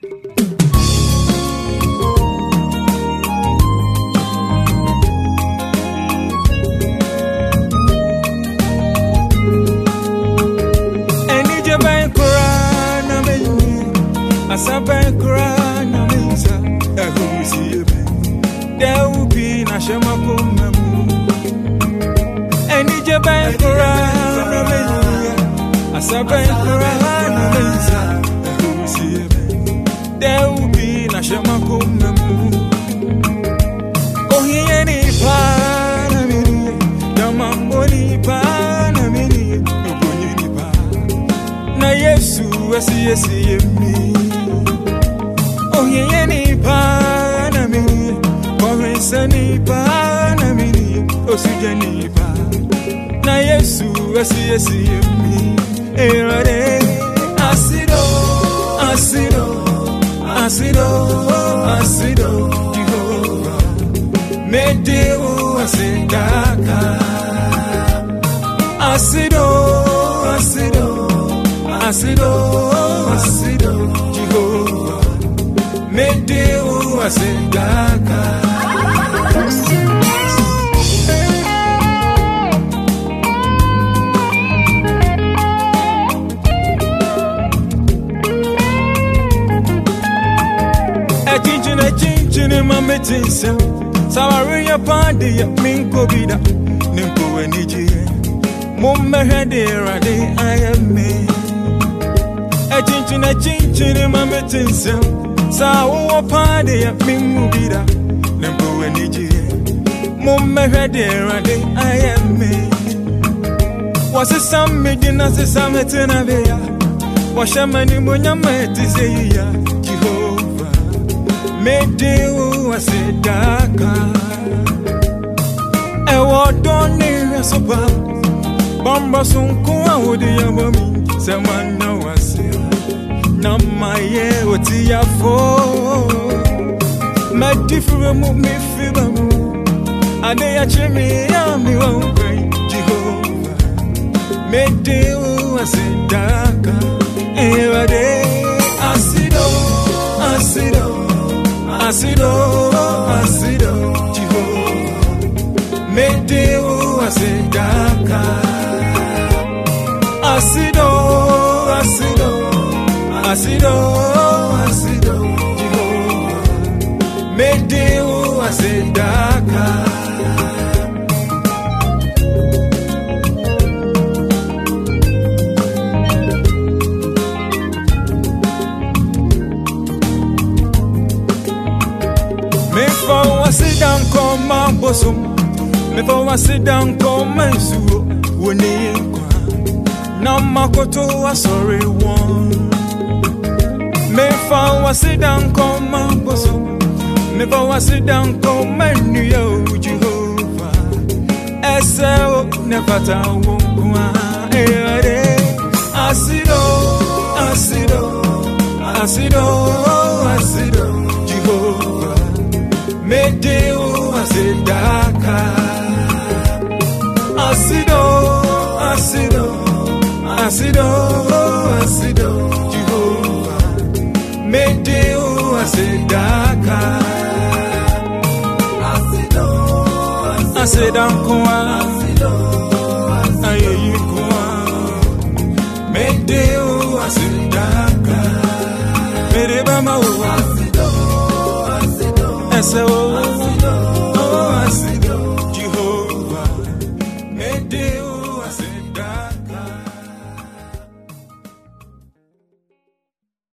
Asaben krana mensa ehusi ebe there will be na shema komamu eni jeben krana mensa asaben krana mensa ehusi ebe there will be na shema komamu ohiye ni pa na mini damamboni pa na mini ogonyi ni pa na Yesu esi yemi Yeni pa mi, koresani pa mi, osujani pa. Na Yesu esi mi, erade. Asido, Jehovah. Medeu asidaka. Asido, Jehovah. Medeu asidaka. A chinchini mametinsa. Sawaria pandi ya minko bida. Nimpo wenijie. Mumehedera de ayame. A chinchini mametinsa. Sawa pandi ya minko bida. Nimpo wenijie. Mumehedera de ayame. Wasi samidina se sametina beya. Washamani munyameti zeya. Jehovah. Medeu asidaka. Ewo doni sopa. Bamba sunku awudi ya mami. Semana wasi. Namaye oti ya fo. Medifure mu mifiba mu. Ade ya chimi ya mi wangwe. Jehovah. Medeu asidaka. Ewade asido. Asido, Jehovah. Medeu asidaka. Asido, Jehovah. Medeu asidaka. Sit down, come my bosom. Before I sit down, come my soul. When you now my koto was sorry one. Before I sit down, come my bosom. Before I sit down, come my new Jehovah. Esau never down. Asido, Jehovah. Medeu asidaka. Asido, Jehovah. Medeu asidaka. Asidankwa. Ayeyikwa. Medeu asidaka. Mereba mawa. Eso